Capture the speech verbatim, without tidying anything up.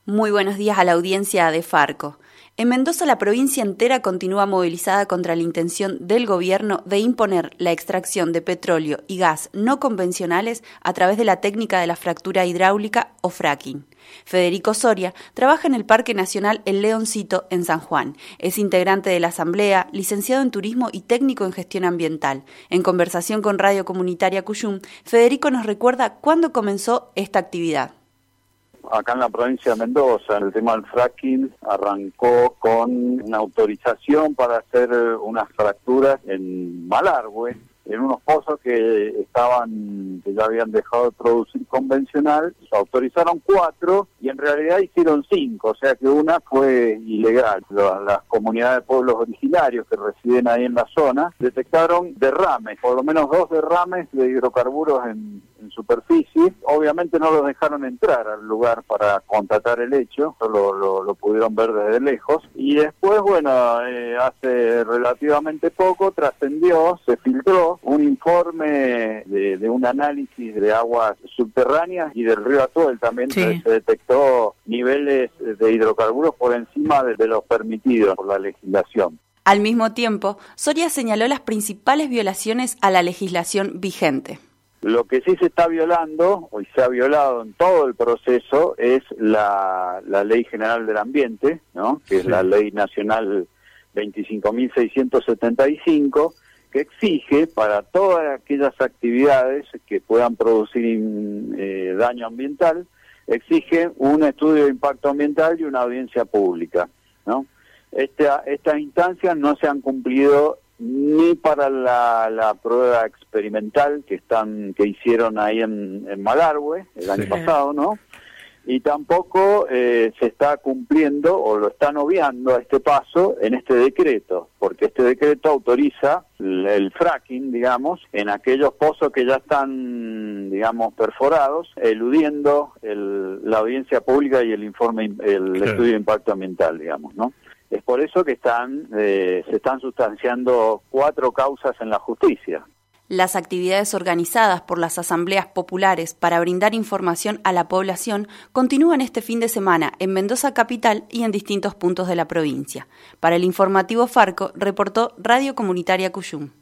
Muy buenos días a la audiencia de Farco. En Mendoza, la provincia entera continúa movilizada contra la intención del gobierno de imponer la extracción de petróleo y gas no convencionales a través de la técnica de la fractura hidráulica o fracking. Federico Soria trabaja en el Parque Nacional El Leoncito en San Juan. Es integrante de la Asamblea, licenciado en Turismo y técnico en Gestión Ambiental. En conversación con Radio Comunitaria Cuyum, Federico nos recuerda cuándo comenzó esta actividad. Acá en la provincia de Mendoza, el tema del fracking arrancó con una autorización para hacer unas fracturas en Malargüe, en unos pozos que estaban, que ya habían dejado de producir convencional. Se autorizaron cuatro y en realidad hicieron cinco, o sea que una fue ilegal. Las comunidades de pueblos originarios que residen ahí en la zona detectaron derrames, por lo menos dos derrames de hidrocarburos en, en superficie. Obviamente no los dejaron entrar al lugar para constatar el hecho, solo lo, lo pudieron ver desde lejos. Y después, bueno, eh, hace relativamente poco trascendió, se filtró un informe de, de un análisis de aguas subterráneas y del río Atuel también. Sí. Se detectó niveles de hidrocarburos por encima de, de los permitidos por la legislación. Al mismo tiempo, Soria señaló las principales violaciones a la legislación vigente. Lo que sí se está violando, y se ha violado en todo el proceso, es la, la Ley General del Ambiente, ¿no? Que sí. Es la Ley Nacional veinticinco mil seiscientos setenta y cinco, que exige para todas aquellas actividades que puedan producir eh, daño ambiental, exige un estudio de impacto ambiental y una audiencia pública, ¿no? Esta, estas instancias no se han cumplido ni para la, la prueba experimental que están que hicieron ahí en, en Malargüe el año sí. pasado, ¿no? Y tampoco eh, se está cumpliendo o lo están obviando a este paso en este decreto, porque este decreto autoriza el, el fracking, digamos, en aquellos pozos que ya están, digamos, perforados, eludiendo el, la audiencia pública y el informe, el claro. estudio de impacto ambiental, digamos, ¿no? Es por eso que están eh, se están sustanciando cuatro causas en la justicia. Las actividades organizadas por las asambleas populares para brindar información a la población continúan este fin de semana en Mendoza Capital y en distintos puntos de la provincia. Para el informativo Farco, reportó Radio Comunitaria Cuyum.